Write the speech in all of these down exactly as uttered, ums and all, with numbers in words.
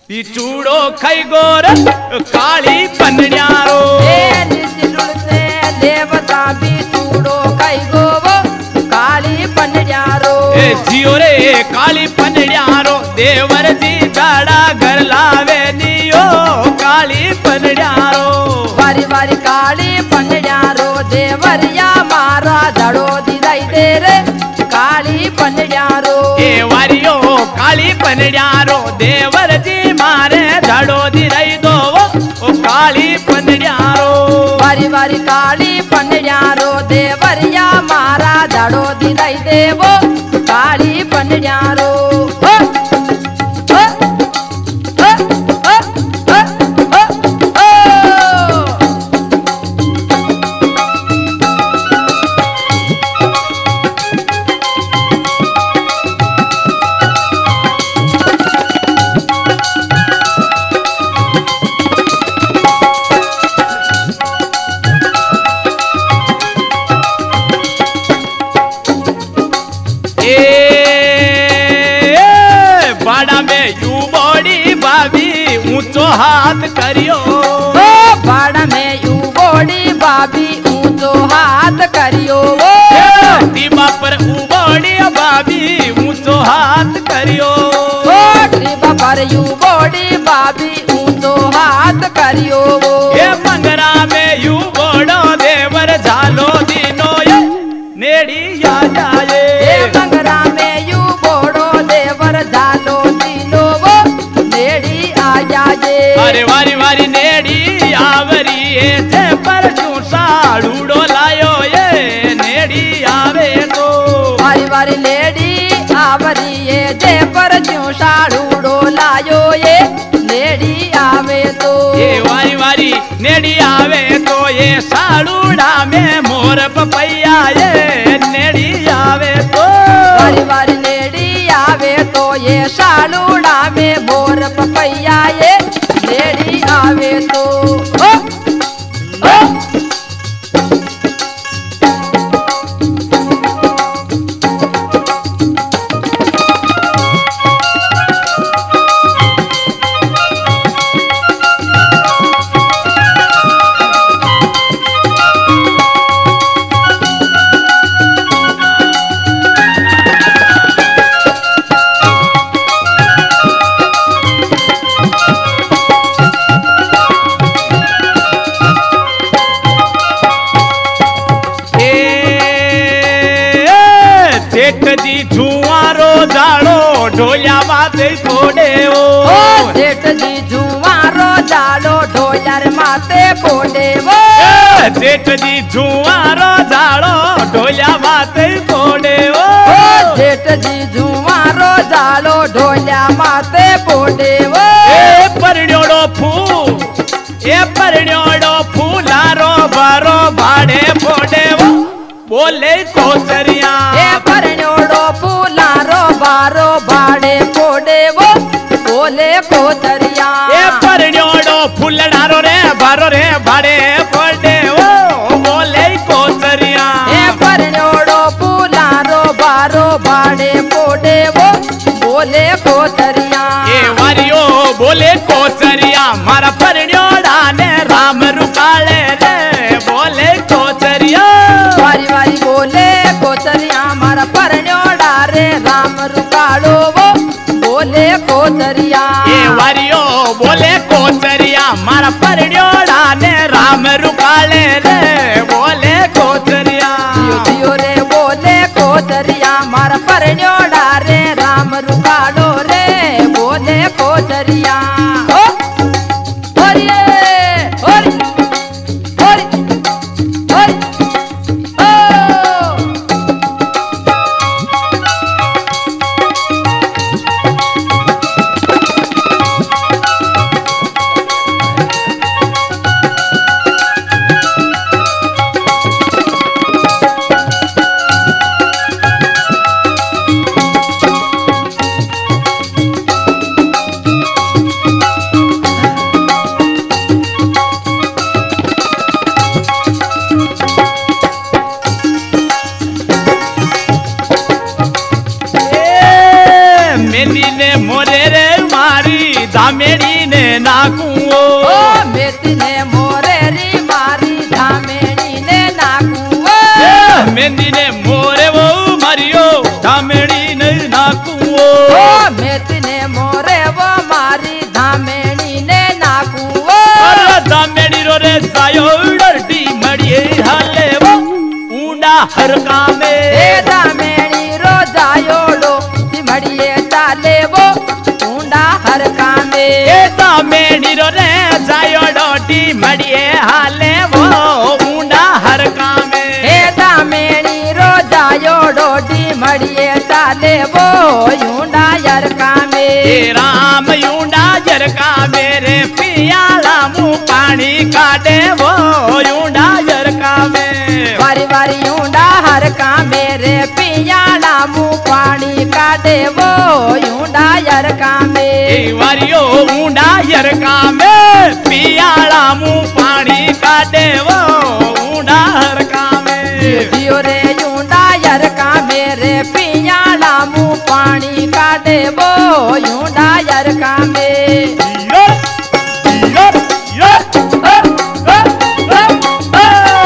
चूड़ो खाई गोर काली पन्यारो देवता भी चूड़ो खाई गोवो काली पन्यारो जियो रे काली पन्यारो देवर जी जाड़ा घर लावे नियो काली पन्यारो वारी वारी काली पन्यारो देवरिया मारा धड़ो दिलाई दे रे काली पन्यारो ए वारियो काली पन्यारो देवर जी मारे धड़ो दिलाई दो ओ काली पन्यारो वारी वारी काली पन्यारो देवरिया मारा धड़ो दिलाई देवो काली पन्यारो ऊंचो हाथ करियो ओ बाड़ा में यू बोड़ी बाबी ऊंचो हाथ करियो ओ टीबा पर उबोड़ी बाबी ऊंचो हाथ करियो ओ टीबा पर यू बोड़ी बाबी ऊंचो हाथ करियो ये मंगरा में यू बोड़ो देवर झालो दिनो ये नेड़ी आ जाए ये मंगरा में यू बोड़ो देवर झालो दिनो वो नेड़ी आ जाए अरे वारी वारी नेड़ी आवरी है पर साड़ूड़ो लायो ये नेड़ी आवे तो वारी वारी नेड़ी आवरी ये जे पर क्यों साड़ूड़ो लायो ये नेड़ी आवे तो ये वारी वारी नेड़ी आवे तो ये साड़ूड़ा में मोर पपैया ये नेड़ी आवे तो वारी वारी नेड़ी आवे तो ये साड़ूड़ा में मोर पपैया ये नेड़ी आवे तो ओ, ओ, जी जुआरो जाड़ो ढोलिया माते फोड़े ओ जेठ जी जुआरो जाड़ो ढोलर माते फोड़े वो जेठ जी जुआरो जाड़ो ढोलिया माते फोड़े ओ जेठ जी जुआरो जाड़ो ढोलिया माते फोड़े वो ए परण्योड़ो फू ए परण्योड़ो फूलारो बारो भाड़े फोड़े वो बोले कोचरिया ए परण्योड़ो फूलारो बारो भाड़े फोड़े वो बोले कोचरिया ए परण्योड़ो फूलडारो रे बारो रे भाड़े फोड़े वो बोले कोचरिया ए परण्योड़ो फूलारो बारो भाड़े फोड़े वो बोले कोचरिया ए वारियो बोले कोचरिया मारा परण्योड़ा ने राम रुकाले रे बोले कोचरिया वारी वारी बोले कोचरिया मारा परण्योड़ा रे राम रुकालो वो बोले कोचरिया ए वारियो बोले कोचरिया मारा परण्योड़ा ने राम रुकाले रे बोले कोचरिया जियो जियो रे बोले कोचरिया मारा परण्योड़ा रे राम रुकालो रे बोले कोचरिया ओ ओरिए ओरी ओरी ओरी ओ धामेड़ी ने नाकू ओ मेती ने मोरे री मारी धामेड़ी ने नाकू ओ मेहंदी ने मोरे वो मारियो धामेड़ी ने नाकू ओ मेती ने मोरे वो मारी धामेड़ी ने नाकू ओ अरे धामेड़ी रो रे सायो डरटी मड़िए हाले वो ऊंडा हर कामे ए धामेड़ी रो जायोड़ो मड़िए चाले वो ऊंडा हर कामे ए धामेड़ी रो रे सायो डोटी मड़िए हाले वो ऊंडा हर कामे ए धामेड़ी रो जायोड़ो डी मड़िए चाले वो ऊंडा हर कामे ए राम ऊंडा हर कामे रे पियाला मुंह पानी काटे वो ऊंडा हर कामे वारी वारी ऊंडा हर कामे रे पियाला मुंह पानी काटे वो ऊंडा हर कामे ए वारियो ऊंडा हर कामे पियाला मुंह पानी काटे वो ऊंडा हर कामे जियो रे ऊंडा हर कामे रे पियाला मुंह पानी काटे वो ऊंडा हर कामे यो यो यो ओ, ओ, ओ, ओ।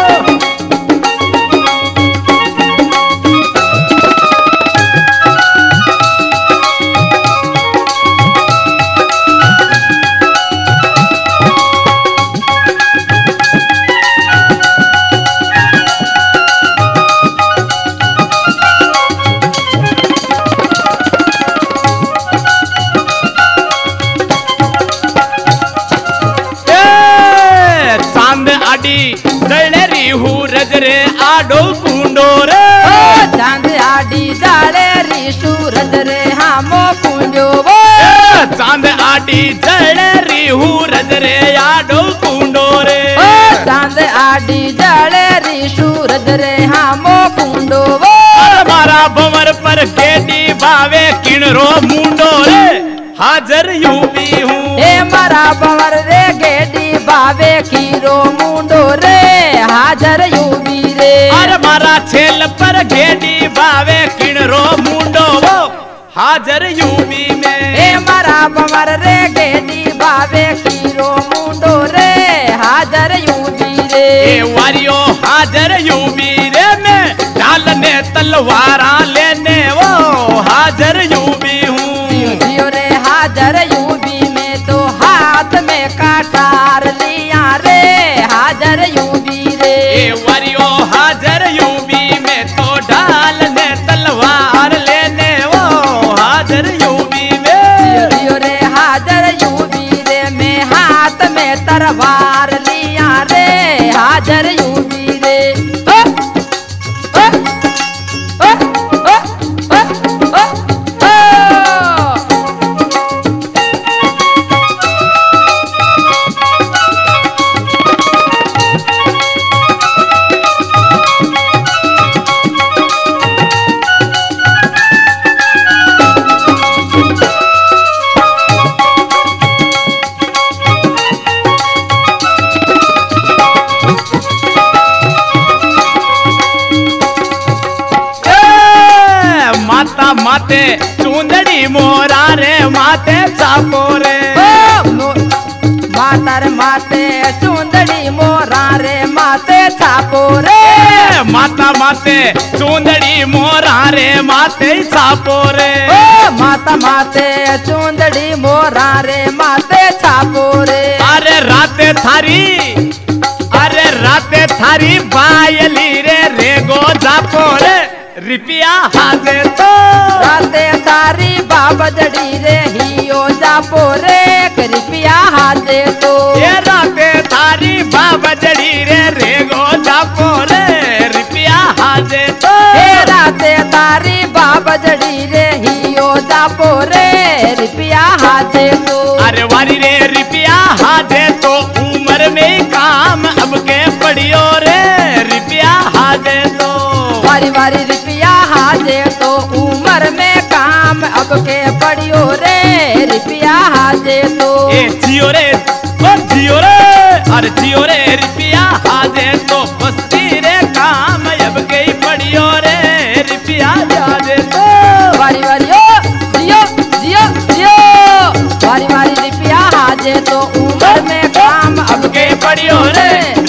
ए चांद आडी दळेरी हुरज रे आडो कुंडो रे ओ चांद आडी जाळे री सूरज रे हामो कुंड्यो वो ए चांद आडी दळेरी हुरज रे आडो कुंडो रे ओ चांद आडी जाळे री सूरज रे हामो कुंडो वो अरे मारा भंवर पर केडी भावे किणरो मुंडो रे हाजर यूपी हूँ हे मारा बवर रे गेडी बावे कीरो मुंडो रे हाजर यूबी रे अरे मारा छेल पर गेडी भावे किणरो मुंडो वो हाजर यूपी में हे मारा बवर रे गेडी बावे कीरो मुंडो रे हाजर यूबी रे ए वारियो हाजर यूपी रे में डालने तलवारा लेने वो हाजर यूपी हूँ जियो रे हाजर यूबी में तो हाथ में कटार लिया रे हाजर यूबी रे ए वारियो हाजर यूपी में तो डालने तलवार लेने वो हाजर यूपी में जियो रे हाजर यूबी रे में हाथ में तरवार लिया रे हाजर यूबी रे ओ, ओ, ओ, ओ, ओ, ओ, ओ। ए, माता माते चुंदड़ी मोरा रे माते चापो रे ओ, मो- मातर माते चुंदड़ी मोरा रे माते छापो रे ए, माता माते चुंदड़ी मोरा रे माते चापो रे ओ माता माते चुंदड़ी मोरा रे माते छापो रे अरे राते थारी अरे राते थारी बायली रे रेगो जापो रे रिपिया हाजे तो राते तारी बाबजड़ी रे हियो जापो रे कृपया हाथे तो ये राते थारी बाबजड़ी रे रेगो जापो रे रिपिया हाजे तो हे राते तारी बाबजड़ी रे हियो जापो रे कृपया हाथे तो अरे वारी रे रिपिया हाजे तो उम्र में काम अब के पड़ियो रे रिपिया हाजे तो वारी वारी रुपया हाजे तो उम्र में काम अब के पड़ियो रे रुपया हाजे तो ए जियो रे ओ जियो रे अरे जियो रे रिपिया हाजे तो बस्ती रे काम अब के पड़ियो रे रिपिया हाजे तो वारी वारी ओ जियो जियो जियो वारी वारी रुपया हाजे पड़ियो रे।